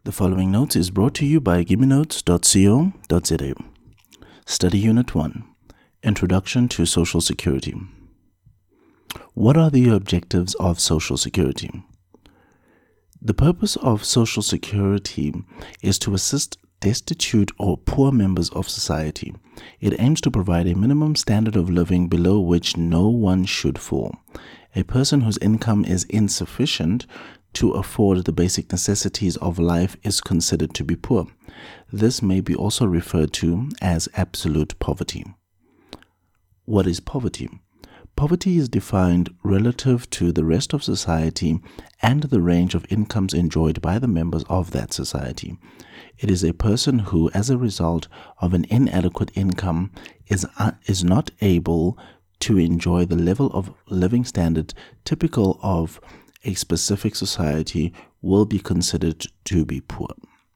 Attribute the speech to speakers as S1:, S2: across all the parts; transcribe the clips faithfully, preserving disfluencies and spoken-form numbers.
S1: The following notes is brought to you by giminotes dot co dot za. Study Unit one, Introduction to Social Security. What are the objectives of Social Security? The purpose of Social Security is to assist destitute or poor members of society. It aims to provide a minimum standard of living below which no one should fall. A person whose income is insufficient to afford the basic necessities of life is considered to be poor. This may be also referred to as absolute poverty. What is poverty? Poverty is defined relative to the rest of society and the range of incomes enjoyed by the members of that society. It is a person who, as a result of an inadequate income, is, uh, is not able to enjoy the level of living standard typical of a specific society will be considered to be poor.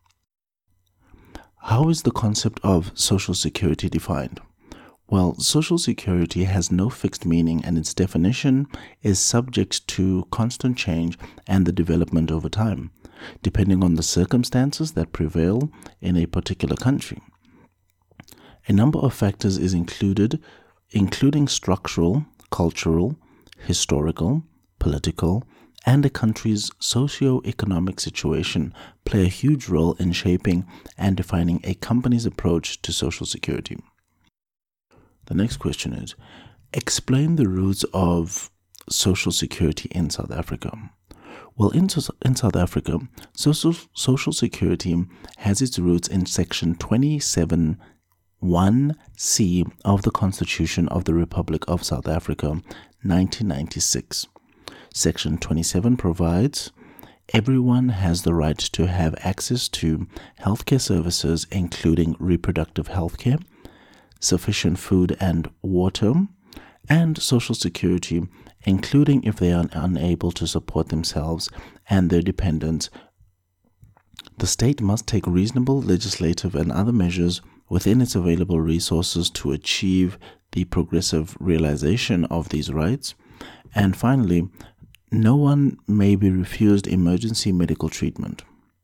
S1: How is the concept of Social Security defined? Well, Social Security has no fixed meaning, and its definition is subject to constant change and the development over time, depending on the circumstances that prevail in a particular country. A number of factors is included, including structural, cultural, historical, political, and a country's socio-economic situation play a huge role in shaping and defining a company's approach to Social Security. The next question is, explain the roots of Social Security in South Africa. Well, in, in South Africa, social, social Security has its roots in Section twenty-seven one C of the Constitution of the Republic of South Africa, nineteen ninety-six. Section twenty-seven provides, everyone has the right to have access to healthcare services, including reproductive healthcare, sufficient food and water, and Social Security, including if they are unable to support themselves and their dependents. The state must take reasonable legislative and other measures within its available resources to achieve the progressive realization of these rights. And finally, no one may be refused emergency medical treatment.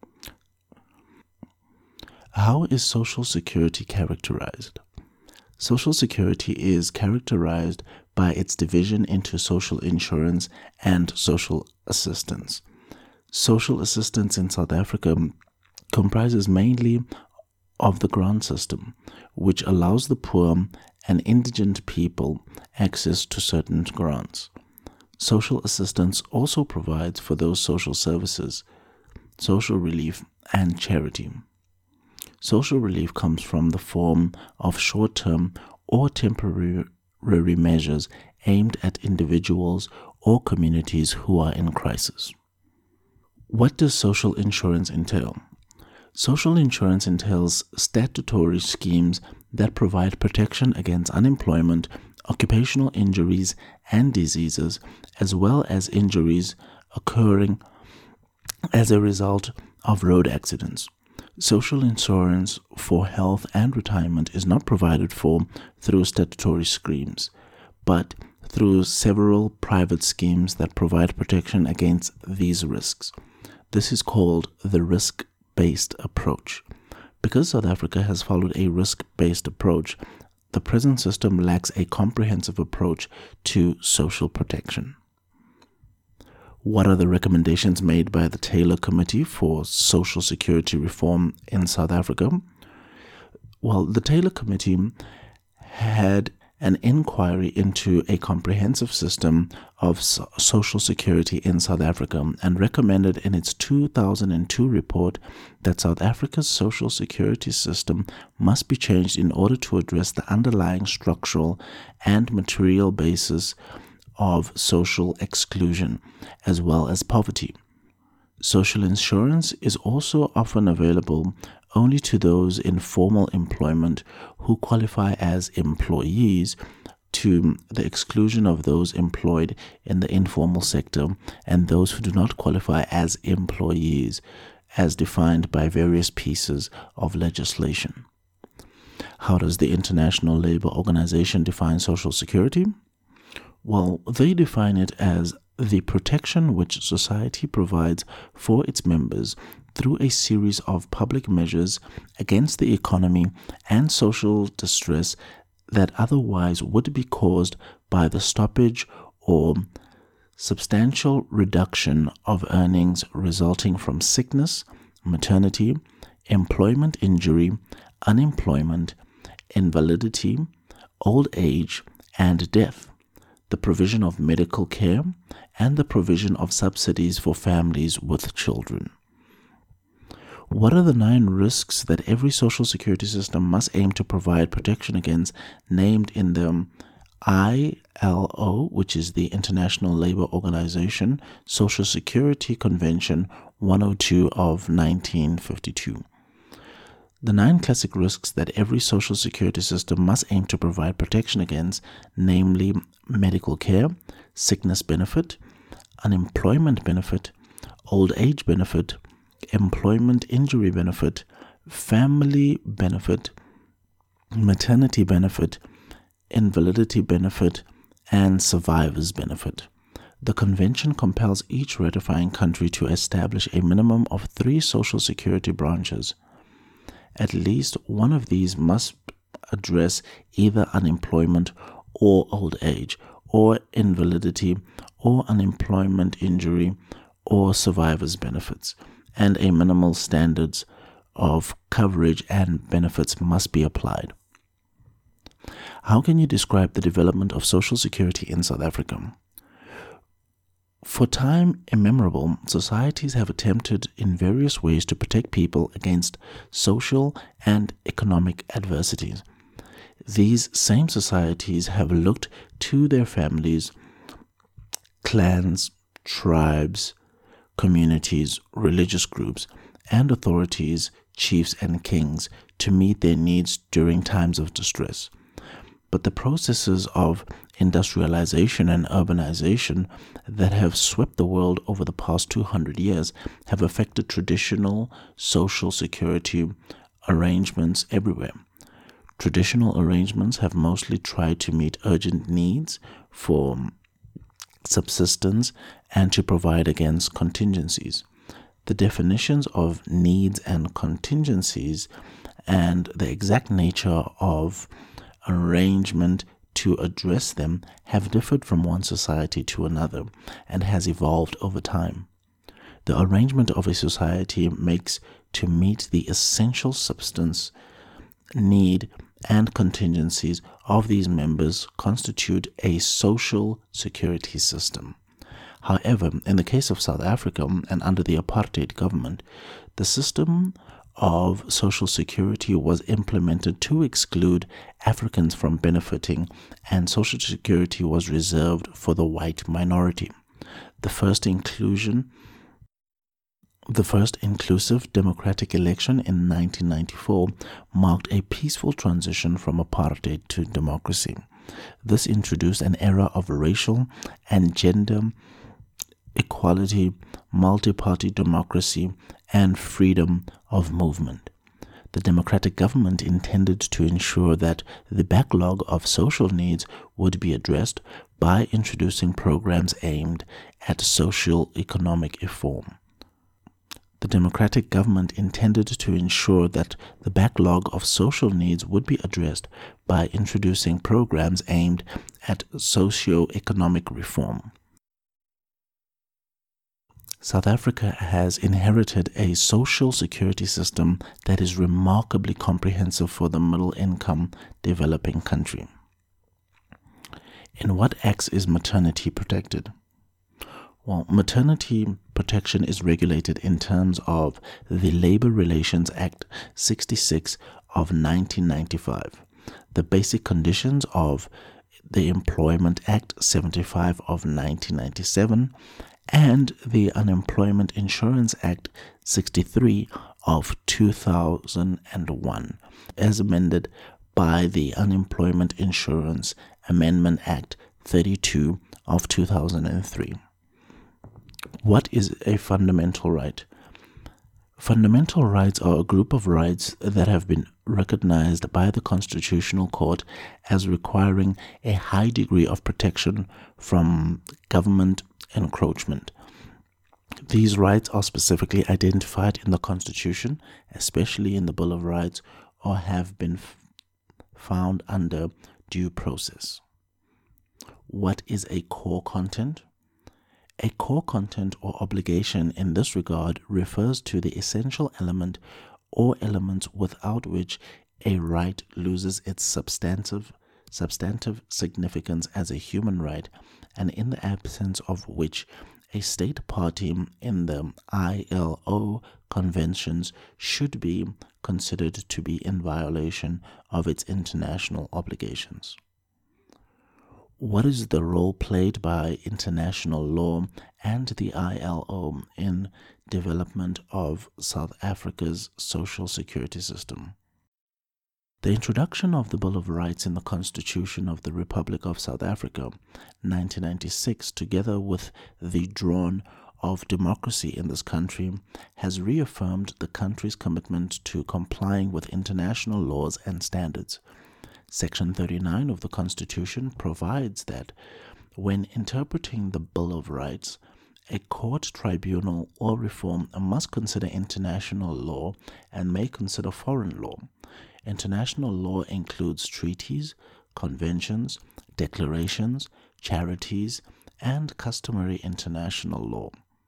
S1: How is Social Security characterized? Social Security is characterized by its division into social insurance and social assistance. Social assistance in South Africa comprises mainly of the grant system, which allows the poor and indigent people access to certain grants. Social assistance also provides for those social services, social relief, and charity. Social relief comes from the form of short-term or temporary measures aimed at individuals or communities who are in crisis. What does social insurance entail? Social insurance entails statutory schemes that provide protection against unemployment, occupational injuries and diseases, as well as injuries occurring as a result of road accidents. Social insurance for health and retirement is not provided for through statutory schemes, but through several private schemes that provide protection against these risks. This is called the risk-based approach. Because South Africa has followed a risk-based approach, the present system lacks a comprehensive approach to social protection. What are the recommendations made by the Taylor Committee for Social Security Reform in South Africa? Well, the Taylor Committee had an inquiry into a comprehensive system of so- social security in South Africa and recommended in its two thousand two report that South Africa's social security system must be changed in order to address the underlying structural and material basis of social exclusion, as well as poverty. Social insurance is also often available only to those in formal employment who qualify as employees, to the exclusion of those employed in the informal sector and those who do not qualify as employees, as defined by various pieces of legislation. How does the International Labour Organization define Social Security? Well, they define it as the protection which society provides for its members through a series of public measures against the economy and social distress that otherwise would be caused by the stoppage or substantial reduction of earnings resulting from sickness, maternity, employment injury, unemployment, invalidity, old age, and death, the provision of medical care, and the provision of subsidies for families with children. What are the nine risks that every social security system must aim to provide protection against, named in the I L O, which is the International Labour Organization, Social Security Convention one oh two of nineteen fifty-two? The nine classic risks that every social security system must aim to provide protection against, namely medical care, sickness benefit, unemployment benefit, old age benefit, employment injury benefit, family benefit, maternity benefit, invalidity benefit, and survivor's benefit. The convention compels each ratifying country to establish a minimum of three social security branches. At least one of these must address either unemployment or old age, or invalidity, or unemployment injury, or survivor's benefits, and a minimal standards of coverage and benefits must be applied. How can you describe the development of Social Security in South Africa? For time immemorial, societies have attempted in various ways to protect people against social and economic adversities. These same societies have looked to their families, clans, tribes, communities, religious groups, and authorities, chiefs and kings, to meet their needs during times of distress. But the processes of industrialization and urbanization that have swept the world over the past two hundred years have affected traditional social security arrangements everywhere. Traditional arrangements have mostly tried to meet urgent needs for subsistence and to provide against contingencies. The definitions of needs and contingencies and the exact nature of arrangement to address them have differed from one society to another and has evolved over time. The arrangement of a society makes to meet the essential substance, need, and contingencies of these members constitute a social security system. However, in the case of South Africa and under the apartheid government, the system of social security was implemented to exclude Africans from benefiting, and social security was reserved for the white minority. The first inclusion The first inclusive democratic election in nineteen ninety-four marked a peaceful transition from apartheid to democracy. This introduced an era of racial and gender equality, multi-party democracy, and freedom of movement. The democratic government intended to ensure that the backlog of social needs would be addressed by introducing programs aimed at socio-economic reform. The democratic government intended to ensure that the backlog of social needs would be addressed by introducing programs aimed at socio-economic reform. South Africa has inherited a social security system that is remarkably comprehensive for the middle-income developing country. In what acts is maternity protected? Well, maternity protection is regulated in terms of the Labour Relations Act sixty-six of nineteen ninety-five, the Basic Conditions of the Employment Act seventy-five of nineteen ninety-seven, and the Unemployment Insurance Act sixty-three of two thousand one, as amended by the Unemployment Insurance Amendment Act thirty-two of two thousand three. What is a fundamental right? Fundamental rights are a group of rights that have been recognized by the Constitutional Court as requiring a high degree of protection from government encroachment. These rights are specifically identified in the Constitution, especially in the Bill of Rights, or have been f- found under due process. What is a core content? A core content or obligation in this regard refers to the essential element or elements without which a right loses its substantive substantive significance as a human right, and in the absence of which a state party in the I L O conventions should be considered to be in violation of its international obligations. What is the role played by international law and the I L O in development of South Africa's social security system? The introduction of the Bill of Rights in the Constitution of the Republic of South Africa, nineteen ninety-six, together with the dawn of democracy in this country, has reaffirmed the country's commitment to complying with international laws and standards. Section thirty-nine of the Constitution provides that when interpreting the Bill of Rights, a court, tribunal, or reform must consider international law and may consider foreign law. International law includes treaties, conventions, declarations, charities, and customary international law.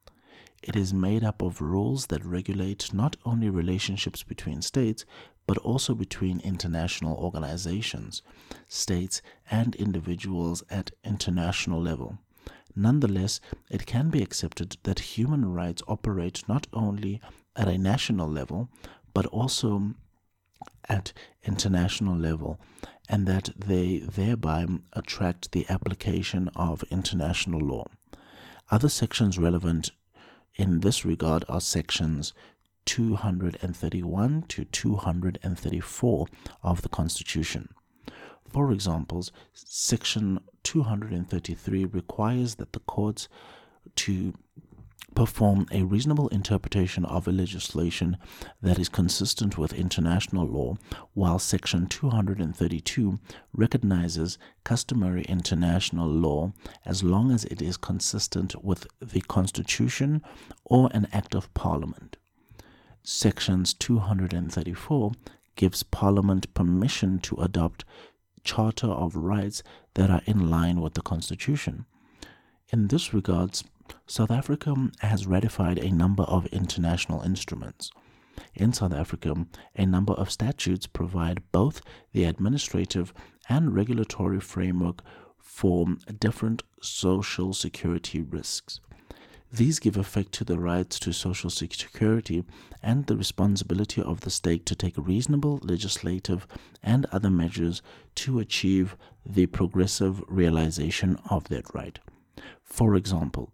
S1: It is made up of rules that regulate not only relationships between states, but also between international organizations, states, and individuals at international level. Nonetheless, it can be accepted that human rights operate not only at a national level, but also at international level, and that they thereby attract the application of international law. Other sections relevant in this regard are sections two hundred thirty-one to two hundred thirty-four of the Constitution. For example, section two hundred thirty-three requires that the courts to perform a reasonable interpretation of a legislation that is consistent with international law, while section two hundred thirty-two recognizes customary international law as long as it is consistent with the Constitution or an Act of Parliament. Sections two hundred thirty-four gives Parliament permission to adopt Charter of Rights that are in line with the Constitution. In this regards, South Africa has ratified a number of international instruments. In South Africa, a number of statutes provide both the administrative and regulatory framework for different social security risks. These give effect to the rights to social security and the responsibility of the state to take reasonable legislative and other measures to achieve the progressive realization of that right. For example,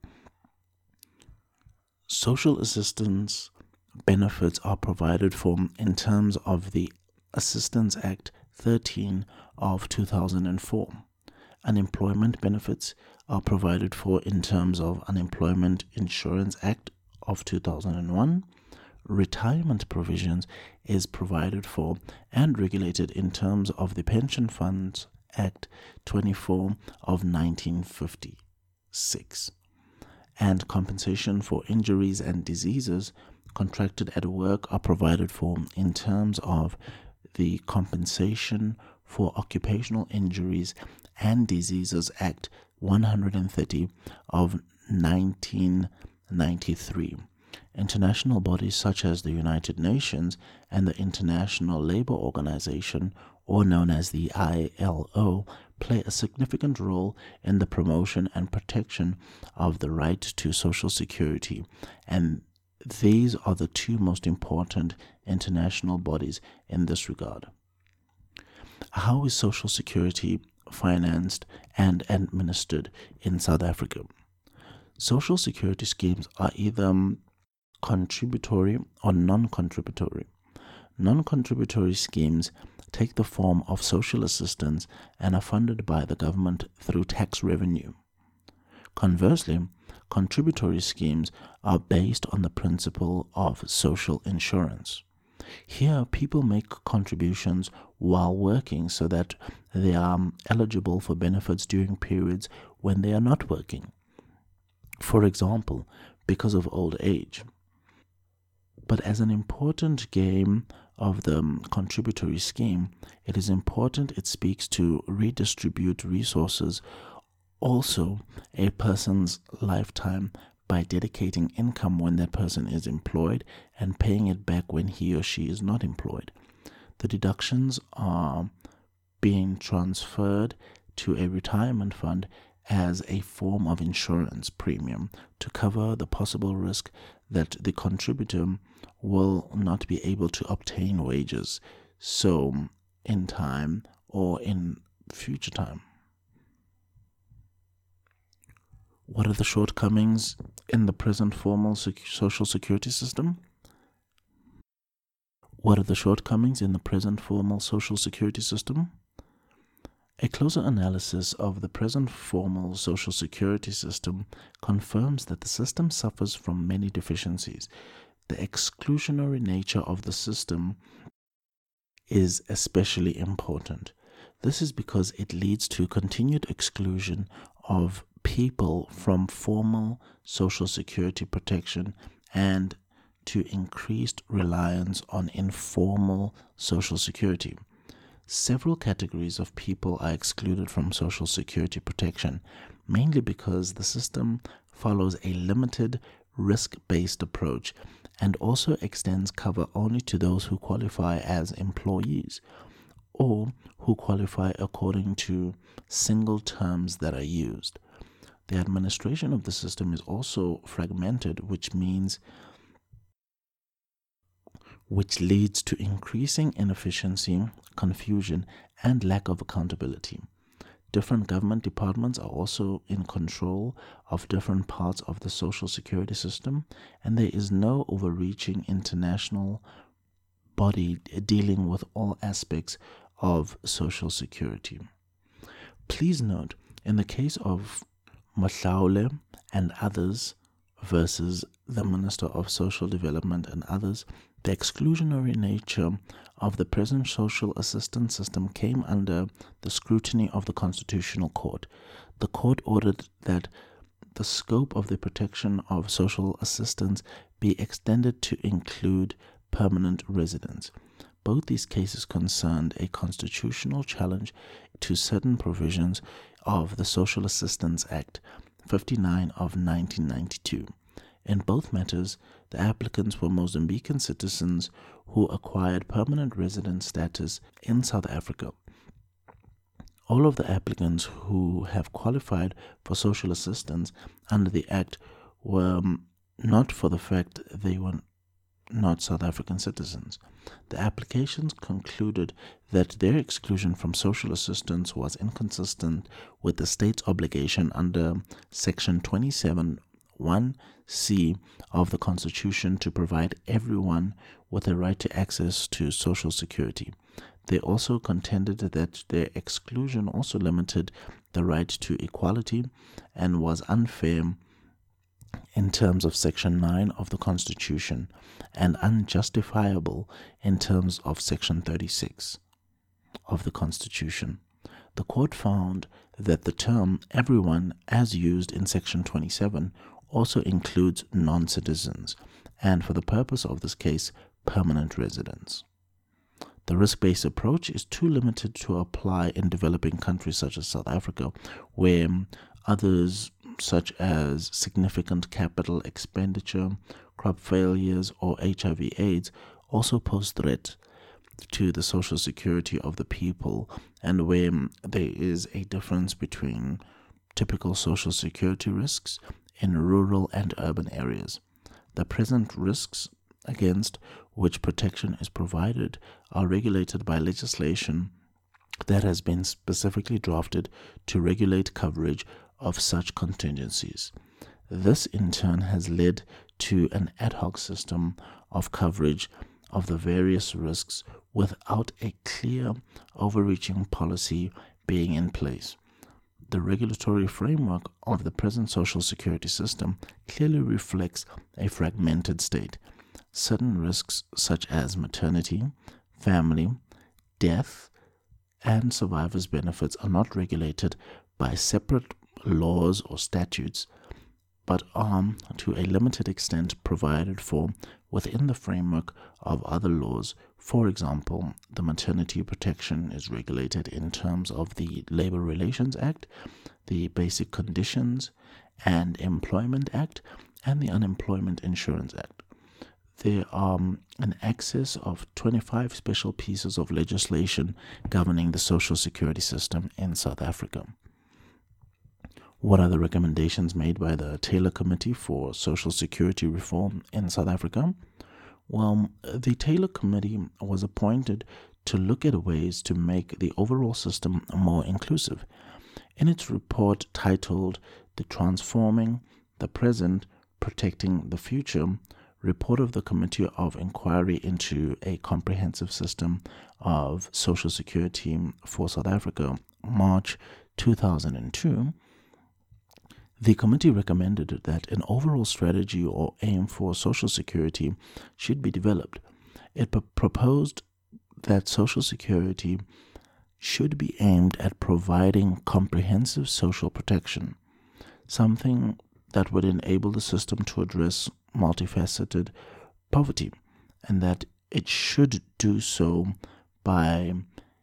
S1: social assistance benefits are provided for in terms of the Assistance Act thirteen of two thousand four. Unemployment benefits are provided for in terms of Unemployment Insurance Act of two thousand one. Retirement provisions is provided for and regulated in terms of the Pension Funds Act twenty-four of nineteen fifty-six. And compensation for injuries and diseases contracted at work are provided for in terms of the Compensation for Occupational Injuries and Diseases Act one hundred thirty of nineteen ninety-three. International bodies such as the United Nations and the International Labour Organization, or known as the I L O, play a significant role in the promotion and protection of the right to social security, and these are the two most important international bodies in this regard. How is social security financed and administered in South Africa? Social security schemes are either contributory or non-contributory. Non-contributory schemes take the form of social assistance and are funded by the government through tax revenue. Conversely, contributory schemes are based on the principle of social insurance. Here, people make contributions while working so that they are eligible for benefits during periods when they are not working. For example, because of old age. But as an important game of the contributory scheme, it is important it speaks to redistribute resources, also a person's lifetime, by dedicating income when that person is employed and paying it back when he or she is not employed. The deductions are being transferred to a retirement fund as a form of insurance premium to cover the possible risk that the contributor will not be able to obtain wages, so in time or in future time. What are the shortcomings in the present formal sec- social security system? What are the shortcomings in the present formal social security system? A closer analysis of the present formal social security system confirms that the system suffers from many deficiencies. The exclusionary nature of the system is especially important. This is because it leads to continued exclusion of people from formal social security protection and to increased reliance on informal social security. Several categories of people are excluded from social security protection, mainly because the system follows a limited risk-based approach and also extends cover only to those who qualify as employees or who qualify according to single terms that are used. The administration of the system is also fragmented, which means which leads to increasing inefficiency, confusion, and lack of accountability. Different government departments are also in control of different parts of the social security system, and there is no overreaching international body dealing with all aspects of social security. Please note, in the case of Mohlaule and others versus the Minister of Social Development and others, the exclusionary nature of the present social assistance system came under the scrutiny of the Constitutional Court. The court ordered that the scope of the protection of social assistance be extended to include permanent residents. Both these cases concerned a constitutional challenge to certain provisions of the Social Assistance Act fifty-nine of nineteen ninety-two. In both matters, the applicants were Mozambican citizens who acquired permanent resident status in South Africa. All of the applicants who have qualified for social assistance under the Act were not for the fact they were not South African citizens. The applications concluded that their exclusion from social assistance was inconsistent with the state's obligation under Section twenty-seven one C of the Constitution to provide everyone with a right to access to social security. They also contended that their exclusion also limited the right to equality and was unfair in terms of Section nine of the Constitution and unjustifiable in terms of Section thirty-six of the Constitution. The court found that the term everyone, as used in Section twenty-seven, also includes non-citizens, and for the purpose of this case, permanent residents. The risk-based approach is too limited to apply in developing countries such as South Africa, where others such as significant capital expenditure, crop failures, or H I V AIDS also pose threat to the social security of the people, and where there is a difference between typical social security risks in rural and urban areas. The present risks against which protection is provided are regulated by legislation that has been specifically drafted to regulate coverage of such contingencies. This in turn has led to an ad hoc system of coverage of the various risks without a clear overreaching policy being in place. The regulatory framework of the present social security system clearly reflects a fragmented state. Certain risks such as maternity, family, death, and survivors' benefits are not regulated by separate laws or statutes, but are to a limited extent provided for within the framework of other laws. For example, the maternity protection is regulated in terms of the Labor Relations Act, the Basic Conditions and Employment Act, and the Unemployment Insurance Act. There are an excess of twenty-five special pieces of legislation governing the social security system in South Africa. What are the recommendations made by the Taylor Committee for Social Security Reform in South Africa? Well, the Taylor Committee was appointed to look at ways to make the overall system more inclusive. In its report titled The Transforming the Present, Protecting the Future, report of the Committee of Inquiry into a Comprehensive System of Social Security for South Africa, March two thousand two, the committee recommended that an overall strategy or aim for Social Security should be developed. It p- proposed that Social Security should be aimed at providing comprehensive social protection, something that would enable the system to address multifaceted poverty, and that it should do so by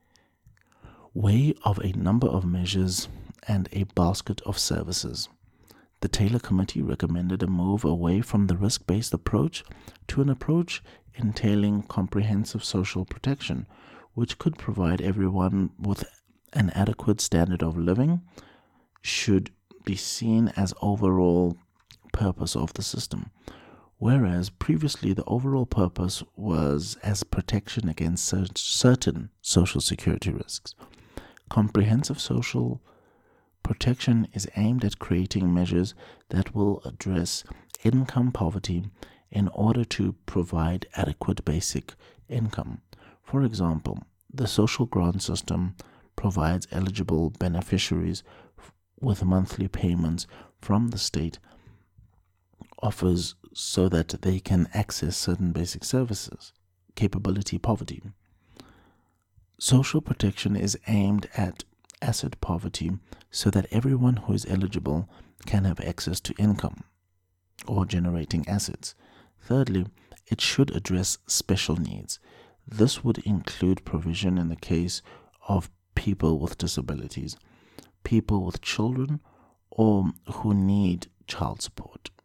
S1: way of a number of measures and a basket of services. The Taylor Committee recommended a move away from the risk-based approach to an approach entailing comprehensive social protection, which could provide everyone with an adequate standard of living, should be seen as overall purpose of the system, whereas previously the overall purpose was as protection against cer- certain social security risks. Comprehensive social protection is aimed at creating measures that will address income poverty in order to provide adequate basic income. For example, the social grant system provides eligible beneficiaries with monthly payments from the state, offers so that they can access certain basic services. Capability poverty. Social protection is aimed at asset poverty so that everyone who is eligible can have access to income or generating assets. Thirdly, it should address special needs. This would include provision in the case of people with disabilities, people with children, or who need child support.